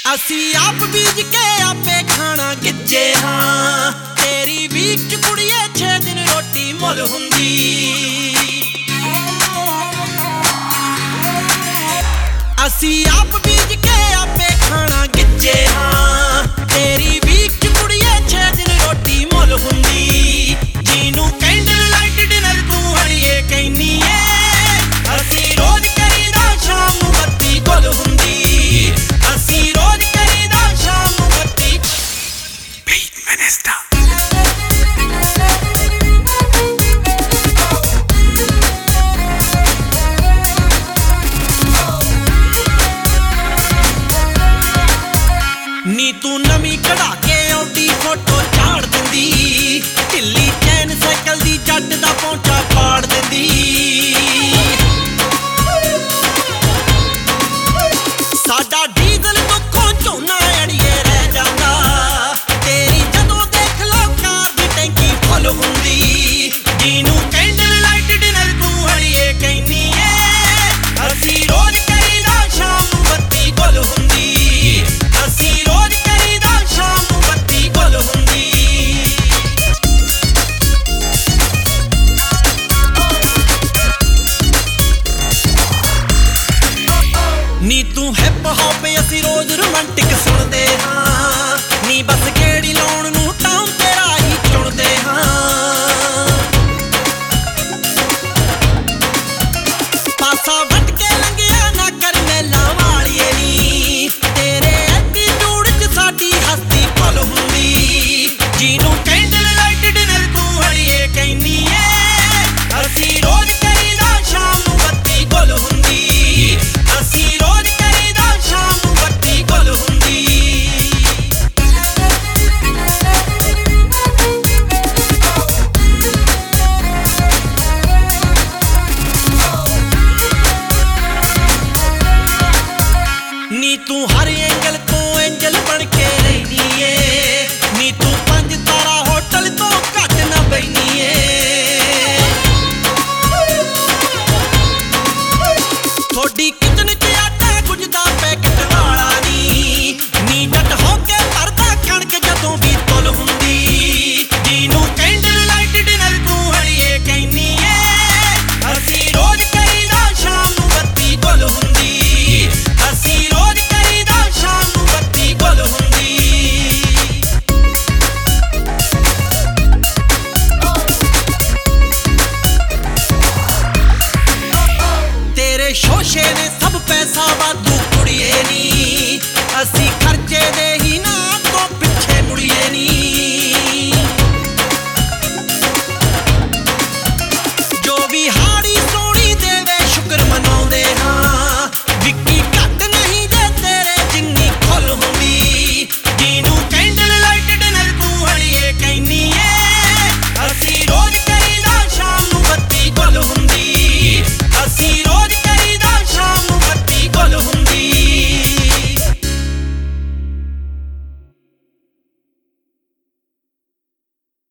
ਅਸੀਂ ਆਪ ਬੀਜ ਕੇ ਆਪੇ ਖਾਣਾ ਗਿੱਜੇ ਹਾਂ। ਤੇਰੀ ਵੀਕ ਚ ਕੁੜੀਏ 6 ਦਿਨ ਰੋਟੀ ਮੁੱਲ ਹੁੰਦੀ। ਅਸੀਂ ਆਪ ਬੀਜ ਕੇ ਆਪੇ ਖਾਣਾ ਗਿੱਜੇ ਹਾਂ। ਤੇਰੀ ਵੀਕ ਚ ਕੁੜੀਏ 6 ਦਿਨ ਰੋਟੀ ਮੁੱਲ ਹੁੰਦੀ। ਜਿਹਨੂੰ ਕੈਂਡਲ ਲਾਈਟ ਡਿਨਰ ਤੂੰ ਹੜੀਏ ਕਹਿੰਨੀ ਏ। ਅਸੀਂ ਰੋਜ਼ ਕਰੀਦਾ ਸ਼ਾਮ ਨੂੰ ਬੱਤੀ ਗੁੱਲ ਹੁੰਦੀ। ਅਸੀਂ ਰੋਜ਼ ਕਰੀਦਾ ਸ਼ਾਮ ਨੂੰ ਬੱਤੀ। Beat Minister ਨੀ ਤੂੰ ਨਵੀਂ ਕਢਾ ਕੇ ਆਉਂਦੀ ਫੋਟੋ ਝਾੜ ਦਿੰਦੀ। ਢਿੱਲੀ ਚੈਨ ਸਾਈਕਲ ਦੀ ਜੱਟ ਦਾ ਪਹੁੰਚਾ ਪਾੜ ਦਿੰਦੀ। ਸਾਡਾ ਡੀਜ਼ਲ ਦੁੱਖੋਂ ਝੋਨਾ ਅੜੀਏ ਰਹਿ ਜਾਂਦਾ। ਤੇਰੀ ਜਦੋਂ ਦੇਖ ਲਓ ਕਾਰ ਦੀ ਟੈਂਕੀ ਫੁੱਲ ਹੁੰਦੀ। ਜਿਹਨੂੰ ਕੈਂਡਲ ਲਾਈਟ ਡਿਨਰ ਤੂੰ ਅੜੀਏ ਕਹਿੰਨੀ ਏ। ਅਸੀਂ ਰੋਜ਼ ਕਰੀਦਾ ਸ਼ਾਮ ਨੂੰ ਬੱਤੀ ਗੁੱਲ ਹੁੰਦੀ। ਅਸੀਂ ਰੋਜ਼ ਕਰੀਦਾ ਸ਼ਾਮ ਨੂੰ ਬੱਤੀ ਗੁੱਲ ਹੁੰਦੀ। ਨੀ ਤੂੰ ਹਿਪ ਹੌਪ ਅਸੀਂ ਰੋਜ਼ ਰੋਮਾਂਟਿਕ ਸੁਣਦੇ ਹਾਂ। ਨੀ ਬਸ ਗੇੜੀ ਲਾਉਣ ਨੂੰ ਟਾਉਨ ਤੇਰਾ ਹੀ ਚੁਣਦੇ ਹਾਂ। ਪਾਸਾ ਵੱਟ ਕੇ ਲੰਘਿਆ ਨਾ ਕਰ ਮੇਲਾਂ ਵਾਲੀਏ ਨੀ। ਤੇਰੇ ਐਟੀਟਿਊਡ 'ਚ ਸਾਡੀ ਹਸਤੀ ਭੁੱਲ ਹੁੰਦੀ। ਜਿਹਨੂੰ ਕੈਂਡਲ ਲਾਈਟ ਡਿਨਰ ਤੂੰ ਹੜੀਏ ਕਹਿੰਨੀ ਏ। ਅਸੀਂ ਰੋਜ਼ ਕਰੀਦਾ ਸ਼ਾਮ ਨੂੰ ਬੱਤੀ ਗੁੱਲ ਹੁੰਦੀ। ਅਸੀਂ ਰੋਜ਼ ਕਰੀਦਾ ਸ਼ਾਮ ਨੂੰ ਬੱਤੀ ਗੁੱਲ ਹੁੰਦੀ। ਨੀ ਤੂੰ ਹਰ ਐਂਗਲ